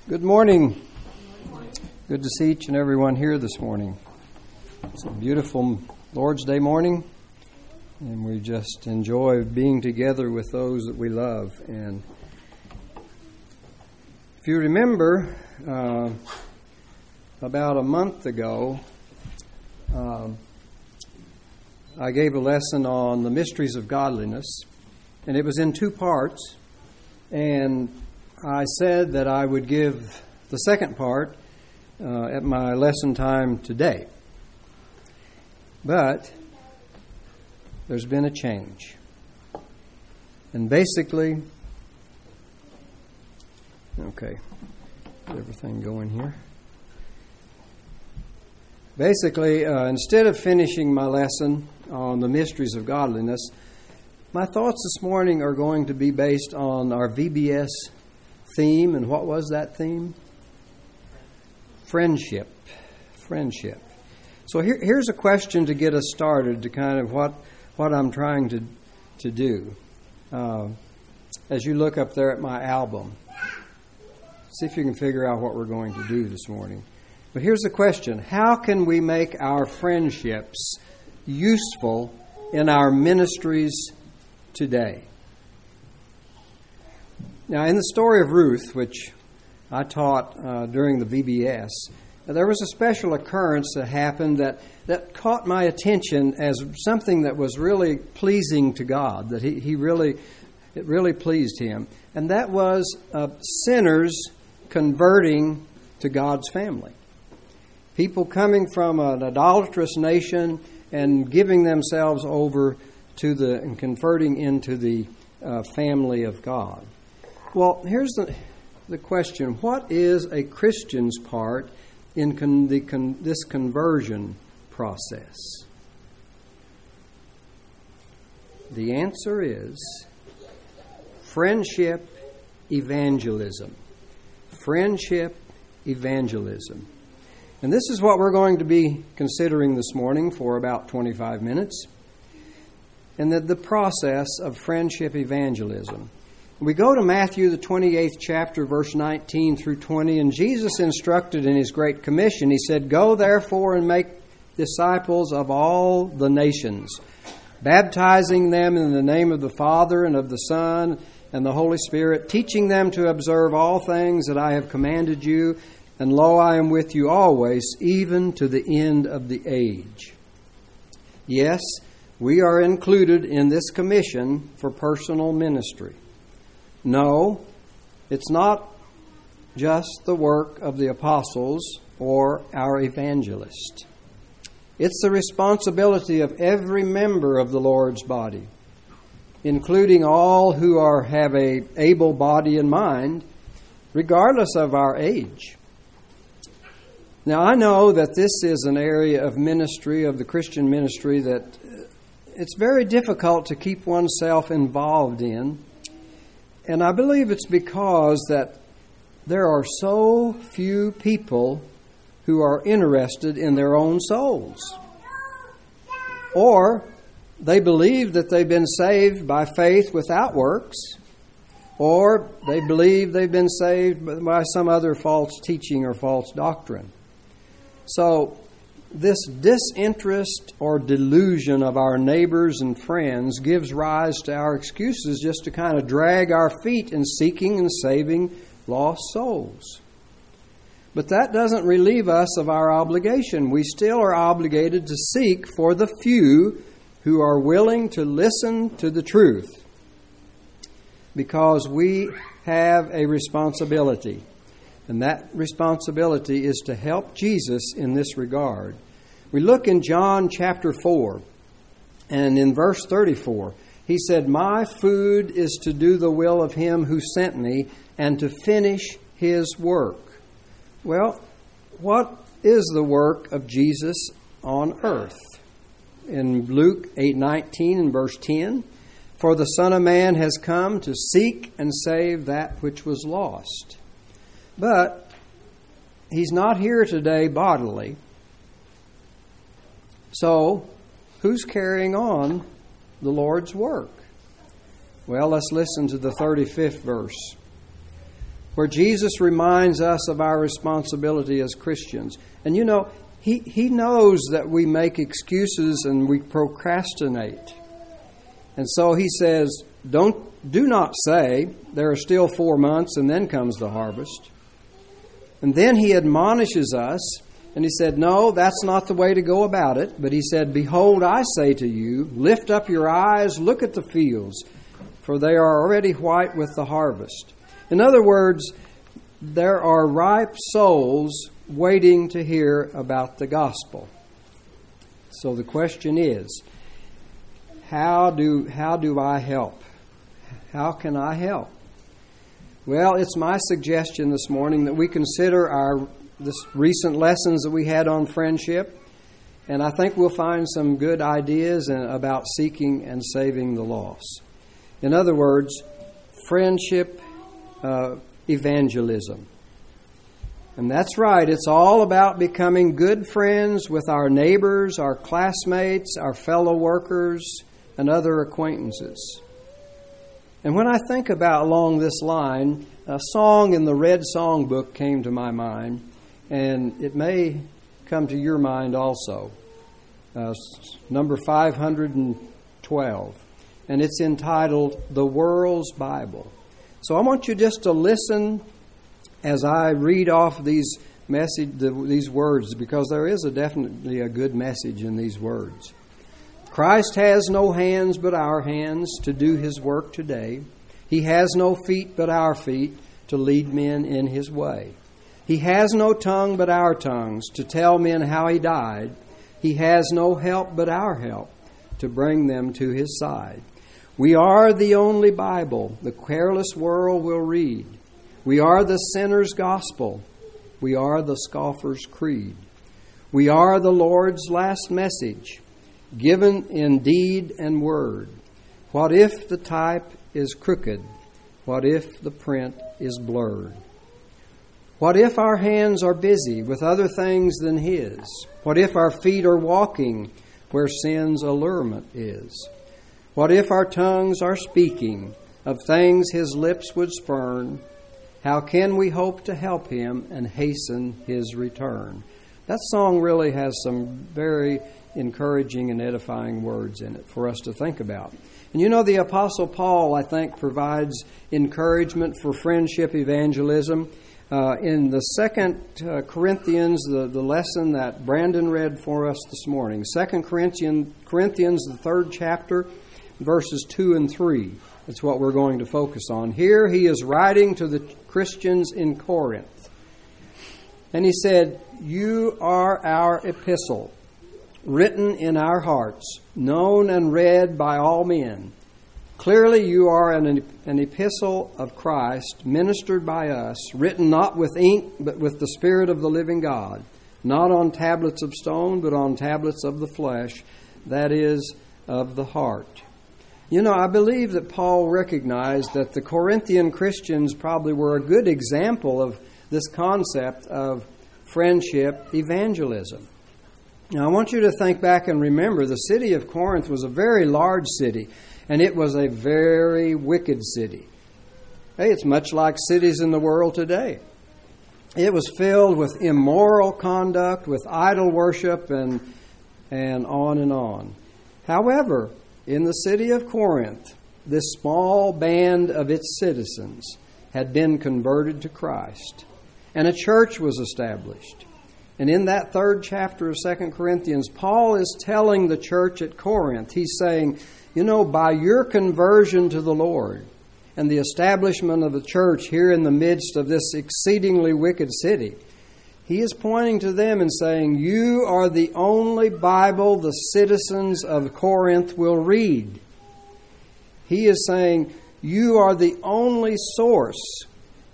Good morning. Good to see each and everyone here this morning. It's a beautiful Lord's Day morning, and we just enjoy being together with those that we love. And if you remember, about a month ago, I gave a lesson on the mysteries of godliness, and it was in two parts. And I said that I would give the second part at my lesson time today. But there's been a change. And basically, okay, get everything going here. Basically, instead of finishing my lesson on the mysteries of godliness, my thoughts this morning are going to be based on our VBS theme. And what was that theme? Friendship. Friendship. So here's a question to get us started to kind of what I'm trying to do. As you look up there at my album, see if you can figure out what we're going to do this morning. But here's the question. How can we make our friendships useful in our ministries today? Now, in the story of Ruth, which I taught during the VBS, there was a special occurrence that happened that caught my attention as something that was really pleasing to God, that it really pleased Him. And that was sinners converting to God's family. People coming from an idolatrous nation and giving themselves over to and converting into the family of God. Well, here's the question. What is a Christian's part in this conversion process? The answer is friendship evangelism. Friendship evangelism. And this is what we're going to be considering this morning for about 25 minutes. And the process of friendship evangelism. We go to Matthew, the 28th chapter, verse 19 through 20, and Jesus instructed in His Great Commission. He said, "Go therefore and make disciples of all the nations, baptizing them in the name of the Father and of the Son and the Holy Spirit, teaching them to observe all things that I have commanded you. And lo, I am with you always, even to the end of the age." Yes, we are included in this commission for personal ministry. No, it's not just the work of the apostles or our evangelist. It's the responsibility of every member of the Lord's body, including all who have an able body and mind, regardless of our age. Now, I know that this is an area of ministry, of the Christian ministry, that it's very difficult to keep oneself involved in. And I believe it's because that there are so few people who are interested in their own souls. Or they believe that they've been saved by faith without works. Or they believe they've been saved by some other false teaching or false doctrine. So this disinterest or delusion of our neighbors and friends gives rise to our excuses just to kind of drag our feet in seeking and saving lost souls. But that doesn't relieve us of our obligation. We still are obligated to seek for the few who are willing to listen to the truth, because we have a responsibility. And that responsibility is to help Jesus in this regard. We look in John chapter 4, and in verse 34, He said, "My food is to do the will of Him who sent me and to finish His work." Well, what is the work of Jesus on earth? In Luke 8:19 and verse 10, "For the Son of Man has come to seek and save that which was lost." But He's not here today bodily. So, who's carrying on the Lord's work? Well, let's listen to the 35th verse. where Jesus reminds us of our responsibility as Christians. And you know, He knows that we make excuses and we procrastinate. And so He says, do not say, there are still 4 months and then comes the harvest. And then He admonishes us, and He said, no, that's not the way to go about it. But He said, behold, I say to you, lift up your eyes, look at the fields, for they are already white with the harvest. In other words, there are ripe souls waiting to hear about the gospel. So the question is, how do I help? How can I help? Well, it's my suggestion this morning that we consider this recent lessons that we had on friendship, and I think we'll find some good ideas about seeking and saving the lost. In other words, friendship evangelism. And that's right, it's all about becoming good friends with our neighbors, our classmates, our fellow workers, and other acquaintances. And when I think about along this line, a song in the Red Songbook came to my mind, and it may come to your mind also. Number 512. And it's entitled, The World's Bible. So I want you just to listen as I read off these words, because there is definitely a good message in these words. Christ has no hands but our hands to do His work today. He has no feet but our feet to lead men in His way. He has no tongue but our tongues to tell men how He died. He has no help but our help to bring them to His side. We are the only Bible the careless world will read. We are the sinner's gospel. We are the scoffer's creed. We are the Lord's last message, given in deed and word. What if the type is crooked? What if the print is blurred? What if our hands are busy with other things than His? What if our feet are walking where sin's allurement is? What if our tongues are speaking of things His lips would spurn? How can we hope to help Him and hasten His return? That song really has some very encouraging and edifying words in it for us to think about. And you know, the Apostle Paul, I think, provides encouragement for friendship evangelism. In the 2 Corinthians, the lesson that Brandon read for us this morning, 2 Corinthians, the 3rd chapter, verses 2 and 3. That's what we're going to focus on. Here he is writing to the Christians in Corinth. And he said, you are our epistle, written in our hearts, known and read by all men. Clearly you are an epistle of Christ, ministered by us, written not with ink, but with the Spirit of the living God, not on tablets of stone, but on tablets of the flesh, that is, of the heart. You know, I believe that Paul recognized that the Corinthian Christians probably were a good example of this concept of friendship evangelism. Now, I want you to think back and remember the city of Corinth was a very large city, and it was a very wicked city. Hey, it's much like cities in the world today. It was filled with immoral conduct, with idol worship, and on and on. However, in the city of Corinth, this small band of its citizens had been converted to Christ, and a church was established. And in that 3rd chapter of 2 Corinthians, Paul is telling the church at Corinth, he's saying, you know, by your conversion to the Lord and the establishment of the church here in the midst of this exceedingly wicked city, he is pointing to them and saying, you are the only Bible the citizens of Corinth will read. He is saying, you are the only source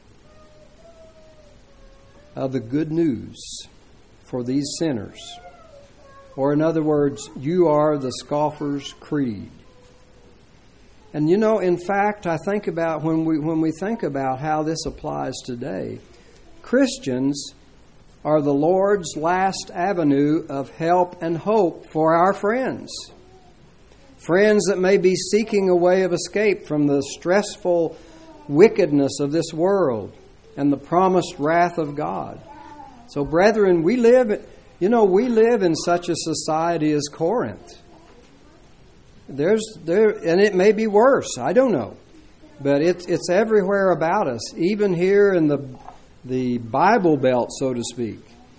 of the good news for these sinners. Or in other words, you are the scoffer's creed. And you know, in fact, I think about when we think about how this applies today, Christians are the Lord's last avenue of help and hope for our friends. Friends that may be seeking a way of escape from the stressful wickedness of this world and the promised wrath of God. So, brethren, we live in such a society as Corinth. And it may be worse. I don't know. But it's everywhere about us, even here in the Bible Belt, so to speak.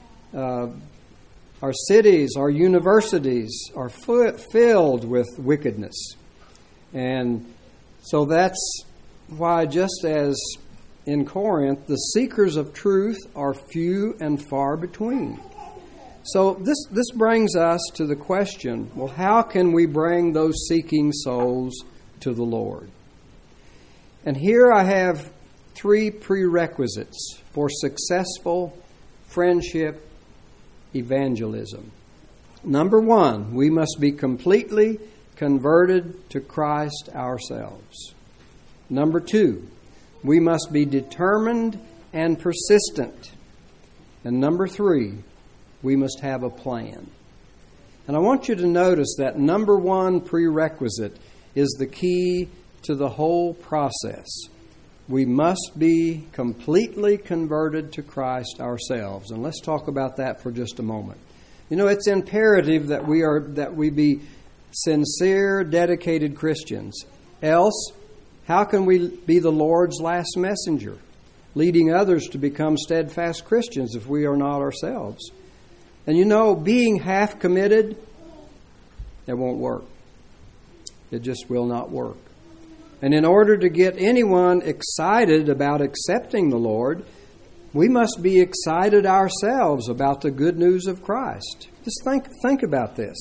Our cities, our universities are filled with wickedness. And so that's why, just as in Corinth, the seekers of truth are few and far between. So this brings us to the question, well, how can we bring those seeking souls to the Lord? And here I have 3 prerequisites for successful friendship evangelism. Number 1, we must be completely converted to Christ ourselves. Number 2, we must be determined and persistent. And number 3, we must have a plan. And I want you to notice that number 1 prerequisite is the key to the whole process. We must be completely converted to Christ ourselves. And let's talk about that for just a moment. It's imperative that we be sincere, dedicated Christians. Else, how can we be the Lord's last messenger, leading others to become steadfast Christians if we are not ourselves? And being half committed, it won't work. It just will not work. And in order to get anyone excited about accepting the Lord, we must be excited ourselves about the good news of Christ. Just think about this.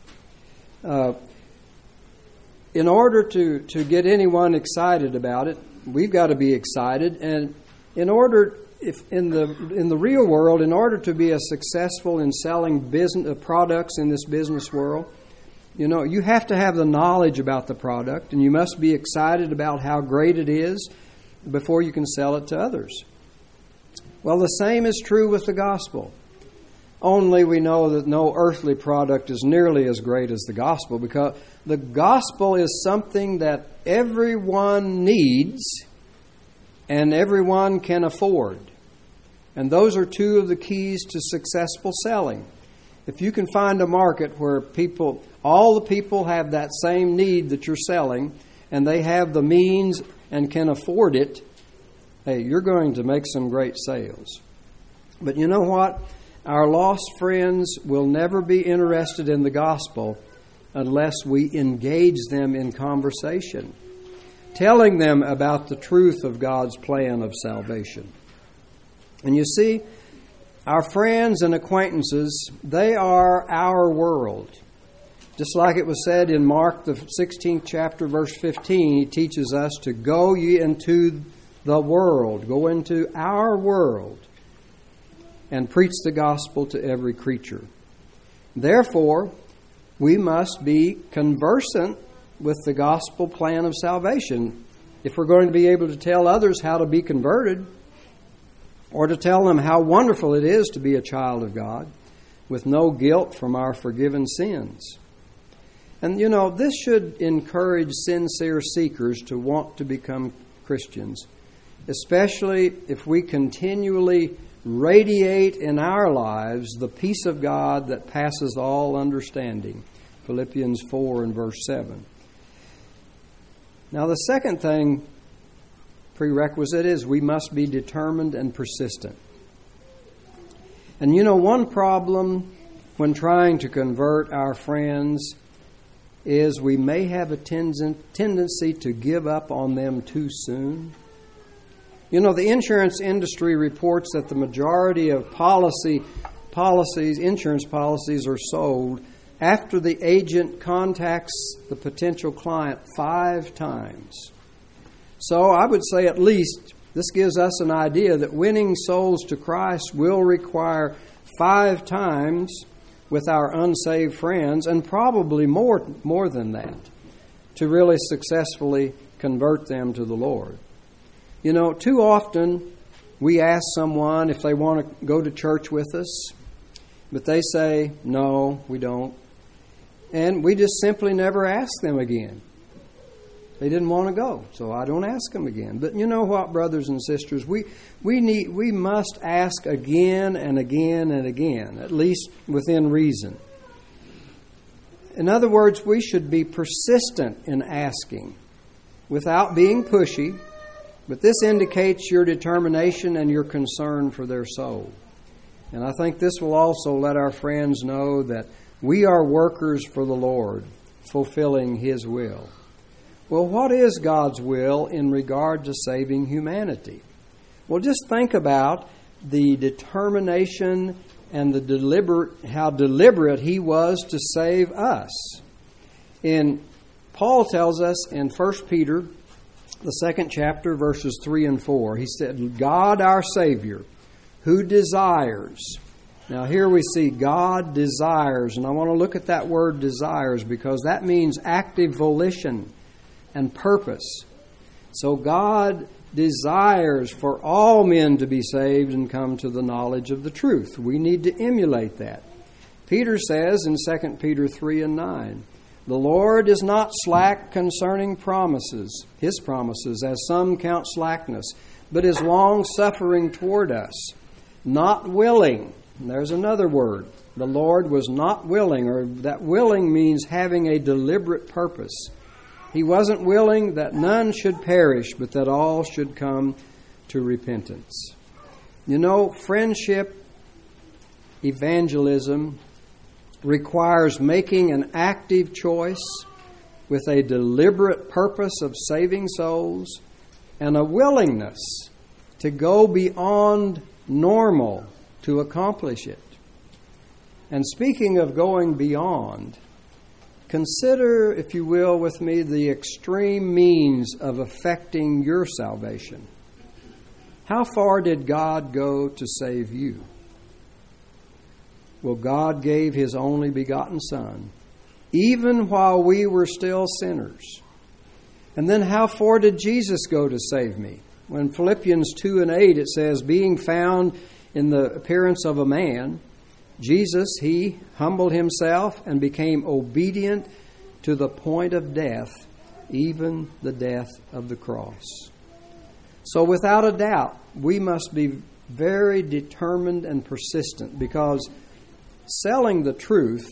In order to get anyone excited about it, we've got to be excited. And in the real world, in order to be successful in selling business products in this business world, you have to have the knowledge about the product, and you must be excited about how great it is before you can sell it to others. Well, the same is true with the gospel. Only we know that no earthly product is nearly as great as the gospel, because the gospel is something that everyone needs and everyone can afford. And those are 2 of the keys to successful selling. If you can find a market where all the people have that same need that you're selling, and they have the means and can afford it, hey, you're going to make some great sales. But you know what? Our lost friends will never be interested in the gospel unless we engage them in conversation, telling them about the truth of God's plan of salvation. And you see, our friends and acquaintances, they are our world. Just like it was said in Mark, the 16th chapter, verse 15, he teaches us to go ye into the world, go into our world, and preach the gospel to every creature. Therefore, we must be conversant with the gospel plan of salvation if we're going to be able to tell others how to be converted, or to tell them how wonderful it is to be a child of God with no guilt from our forgiven sins. And this should encourage sincere seekers to want to become Christians, especially if we continually radiate in our lives the peace of God that passes all understanding. Philippians 4 and verse 7. Now the second prerequisite is we must be determined and persistent. And one problem when trying to convert our friends is we may have a tendency to give up on them too soon. The insurance industry reports that the majority of insurance policies are sold after the agent contacts the potential client 5 times. So I would say at least this gives us an idea that winning souls to Christ will require 5 times with our unsaved friends, and probably more than that, to really successfully convert them to the Lord. Too often we ask someone if they want to go to church with us, but they say, no, we don't. And we just simply never ask them again. They didn't want to go, so I don't ask them again. But you know what, brothers and sisters? We must ask again and again and again, at least within reason. In other words, we should be persistent in asking without being pushy, but this indicates your determination and your concern for their soul. And I think this will also let our friends know that we are workers for the Lord, fulfilling His will. Well, what is God's will in regard to saving humanity? Well, just think about the determination and how deliberate He was to save us. Paul tells us in 1 Peter, the 2nd chapter, verses 3 and 4, he said, God our Savior, who desires. Now here we see God desires, and I want to look at that word desires because that means active volition and purpose. So God desires for all men to be saved and come to the knowledge of the truth. We need to emulate that. Peter says in 2 Peter 3 and 9, the Lord is not slack concerning His promises, as some count slackness, but is long-suffering toward us, not willing. And there's another word. The Lord was not willing, or that willing means having a deliberate purpose. He wasn't willing that none should perish, but that all should come to repentance. You know, friendship, evangelism, requires making an active choice with a deliberate purpose of saving souls and a willingness to go beyond normal to accomplish it. And speaking of going beyond, consider, if you will, with me, the extreme means of effecting your salvation. How far did God go to save you? Well, God gave His only begotten Son, even while we were still sinners. And then how far did Jesus go to save me? When Philippians 2 and 8, it says, being found in the appearance of a man, Jesus, He humbled Himself and became obedient to the point of death, even the death of the cross. So without a doubt, we must be very determined and persistent, because selling the truth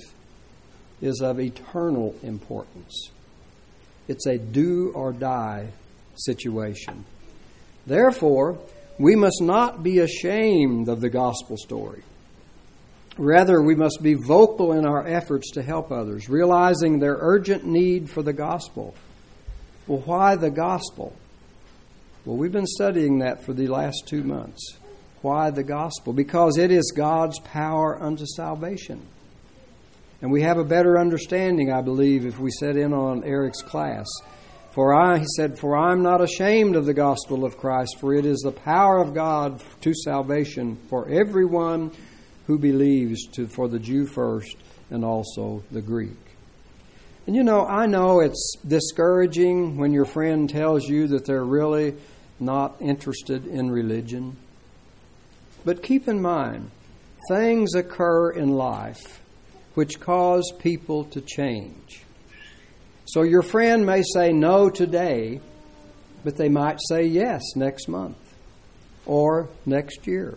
is of eternal importance. It's a do or die situation. Therefore, we must not be ashamed of the gospel story. Rather, we must be vocal in our efforts to help others, realizing their urgent need for the gospel. Well, why the gospel? Well, we've been studying that for the last 2 months. Why the gospel? Because it is God's power unto salvation. And we have a better understanding, I believe, if we set in on Eric's class. He said, for I'm not ashamed of the gospel of Christ, for it is the power of God to salvation for everyone who believes, for the Jew first and also the Greek. And you know, I know it's discouraging when your friend tells you that they're really not interested in religion. But keep in mind, things occur in life which cause people to change. So your friend may say no today, but they might say yes next month or next year.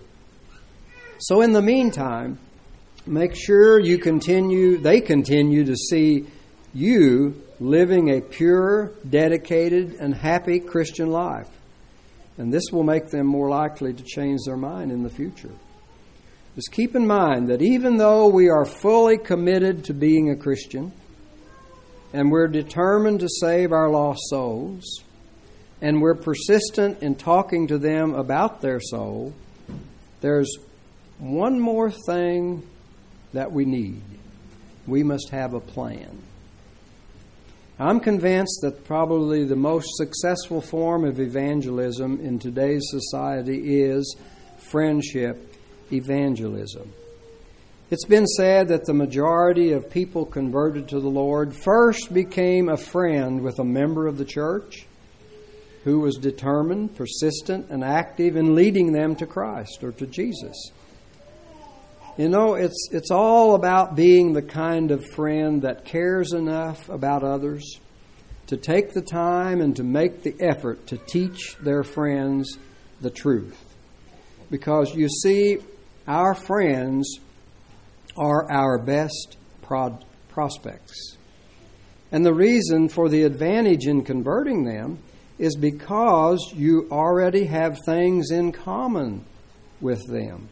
So in the meantime, make sure they continue to see you living a pure, dedicated, and happy Christian life. And this will make them more likely to change their mind in the future. Just keep in mind that even though we are fully committed to being a Christian, and we're determined to save our lost souls, and we're persistent in talking to them about their soul, there's one more thing that we need. We must have a plan. I'm convinced that probably the most successful form of evangelism in today's society is friendship evangelism. It's been said that the majority of people converted to the Lord first became a friend with a member of the church who was determined, persistent, and active in leading them to Christ or to Jesus. You know, it's all about being the kind of friend that cares enough about others to take the time and to make the effort to teach their friends the truth. Because you see, our friends are our best prospects. And the reason for the advantage in converting them is because you already have things in common with them.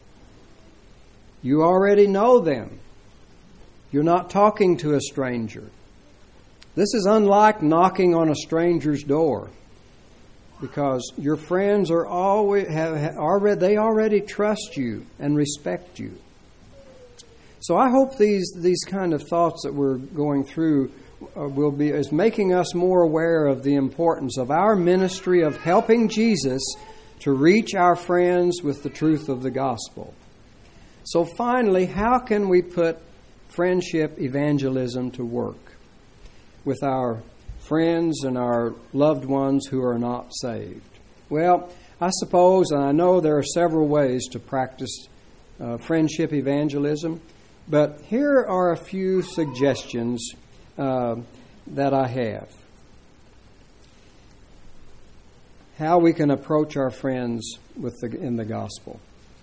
You already know them. You're not talking to a stranger. This is unlike knocking on a stranger's door, because your friends are they already trust you and respect you. So I hope these kind of thoughts that we're going through is making us more aware of the importance of our ministry of helping Jesus to reach our friends with the truth of the gospel. So finally, how can we put friendship evangelism to work with our friends and our loved ones who are not saved? Well, I suppose, and I know there are several ways to practice friendship evangelism, but here are a few suggestions that I have. How we can approach our friends in the gospel.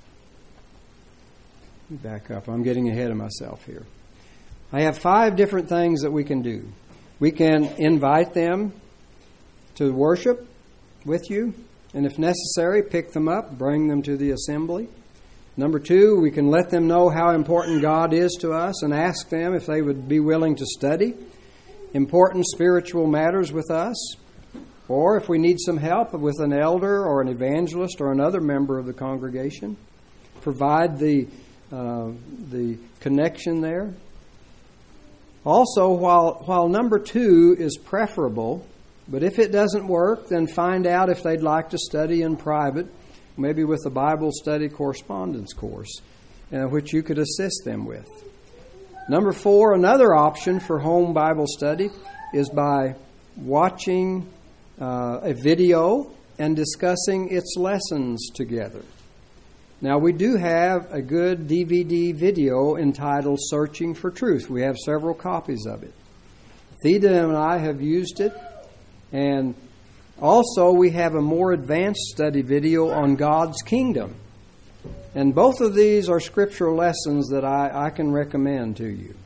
Back up. I'm getting ahead of myself here. I have 5 different things that we can do. We can invite them to worship with you, and if necessary, pick them up, bring them to the assembly. Number 2, we can let them know how important God is to us and ask them if they would be willing to study important spiritual matters with us. Or if we need some help with an elder or an evangelist or another member of the congregation, provide the connection there. Also, while number 2 is preferable, but if it doesn't work, then find out if they'd like to study in private, maybe with a Bible study correspondence course, which you could assist them with. Number 4, another option for home Bible study is by watching a video and discussing its lessons together. Now, we do have a good DVD video entitled Searching for Truth. We have several copies of it. Theda and I have used it. And also, we have a more advanced study video on God's kingdom. And both of these are scriptural lessons that I can recommend to you.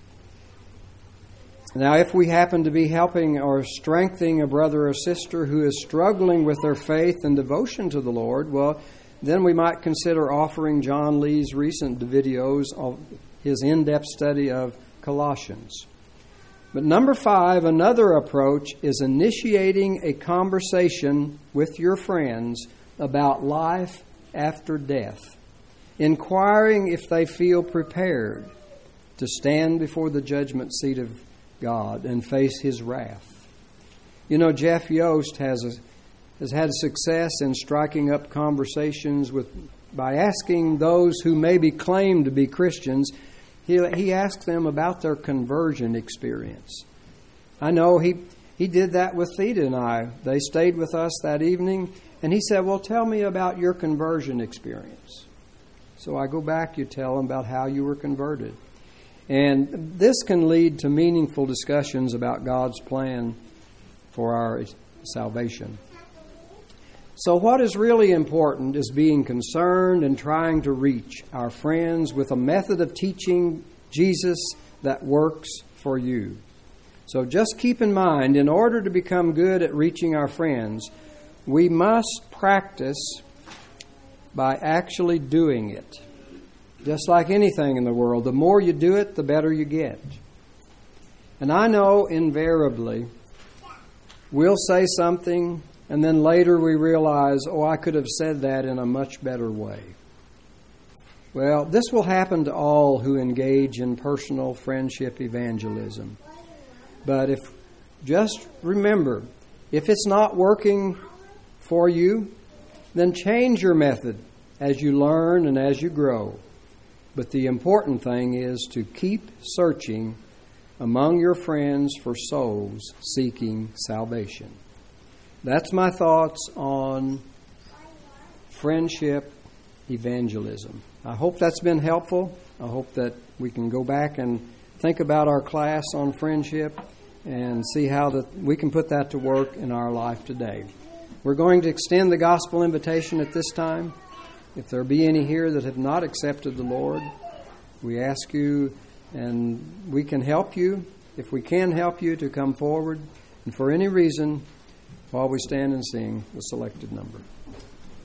Now, if we happen to be helping or strengthening a brother or sister who is struggling with their faith and devotion to the Lord, well, then we might consider offering John Lee's recent videos of his in-depth study of Colossians. But number 5, another approach is initiating a conversation with your friends about life after death, inquiring if they feel prepared to stand before the judgment seat of God and face His wrath. You know, Jeff Yost has had success in striking up conversations by asking those who maybe claim to be Christians. He asked them about their conversion experience. I know he did that with Theda and I. They stayed with us that evening, and he said, well, tell me about your conversion experience. So I go back, you tell them about how you were converted. And this can lead to meaningful discussions about God's plan for our salvation. So what is really important is being concerned and trying to reach our friends with a method of teaching Jesus that works for you. So just keep in mind, in order to become good at reaching our friends, we must practice by actually doing it. Just like anything in the world, the more you do it, the better you get. And I know invariably we'll say something, and then later we realize, I could have said that in a much better way. Well, this will happen to all who engage in personal friendship evangelism. But just remember, if it's not working for you, then change your method as you learn and as you grow. But the important thing is to keep searching among your friends for souls seeking salvation. That's my thoughts on friendship evangelism. I hope that's been helpful. I hope that we can go back and think about our class on friendship and see how we can put that to work in our life today. We're going to extend the gospel invitation at this time. If there be any here that have not accepted the Lord, we ask you, and we can help you, if we can help you, to come forward, and for any reason, while we stand and sing the selected number.